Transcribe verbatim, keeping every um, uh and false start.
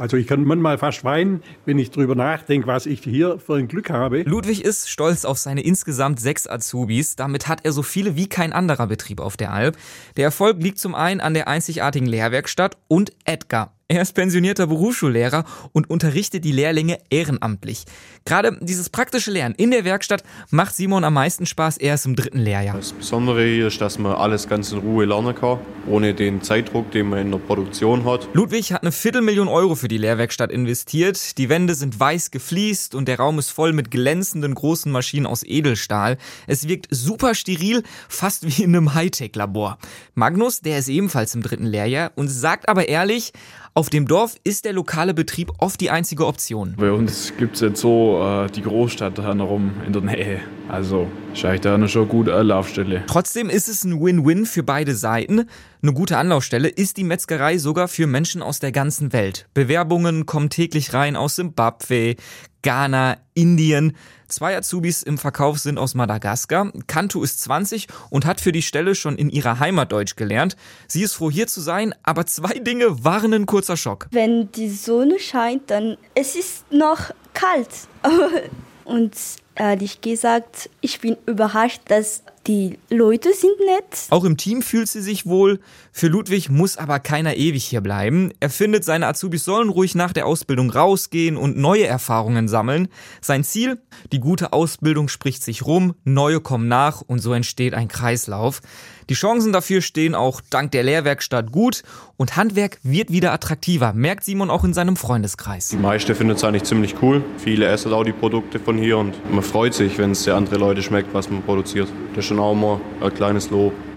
Also ich kann manchmal fast weinen, wenn ich drüber nachdenke, was ich hier für ein Glück habe. Ludwig ist stolz auf seine insgesamt sechs Azubis. Damit hat er so viele wie kein anderer Betrieb auf der Alp. Der Erfolg liegt zum einen an der einzigartigen Lehrwerkstatt und Edgar. Er ist pensionierter Berufsschullehrer und unterrichtet die Lehrlinge ehrenamtlich. Gerade dieses praktische Lernen in der Werkstatt macht Simon am meisten Spaß erst im dritten Lehrjahr. Das Besondere hier ist, dass man alles ganz in Ruhe lernen kann, ohne den Zeitdruck, den man in der Produktion hat. Ludwig hat eine Viertelmillion Euro für die Lehrwerkstatt investiert. Die Wände sind weiß gefliest und der Raum ist voll mit glänzenden großen Maschinen aus Edelstahl. Es wirkt super steril, fast wie in einem Hightech-Labor. Magnus, der ist ebenfalls im dritten Lehrjahr und sagt aber ehrlich, auf dem Dorf ist der lokale Betrieb oft die einzige Option. Bei uns gibt es jetzt so äh, die Großstadt herum in der Nähe. Also ist eigentlich da eine schon gute Anlaufstelle. Trotzdem ist es ein Win-Win für beide Seiten. Eine gute Anlaufstelle ist die Metzgerei sogar für Menschen aus der ganzen Welt. Bewerbungen kommen täglich rein aus Simbabwe, Ghana, Indien. Zwei Azubis im Verkauf sind aus Madagaskar. Kantu ist zwanzig und hat für die Stelle schon in ihrer Heimat Deutsch gelernt. Sie ist froh, hier zu sein, aber zwei Dinge waren ein kurzer Schock. Wenn die Sonne scheint, dann es ist noch kalt. Und ehrlich gesagt, ich bin überrascht, dass die Leute sind nett. Auch im Team fühlt sie sich wohl. Für Ludwig muss aber keiner ewig hier bleiben. Er findet, seine Azubis sollen ruhig nach der Ausbildung rausgehen und neue Erfahrungen sammeln. Sein Ziel? Die gute Ausbildung spricht sich rum, neue kommen nach und so entsteht ein Kreislauf. Die Chancen dafür stehen auch dank der Lehrwerkstatt gut und Handwerk wird wieder attraktiver, merkt Simon auch in seinem Freundeskreis. Die meisten finden es eigentlich ziemlich cool. Viele essen auch die Produkte von hier und man freut sich, wenn es der andere Leute schmeckt, was man produziert. Das ist schon auch mal ein kleines Lob.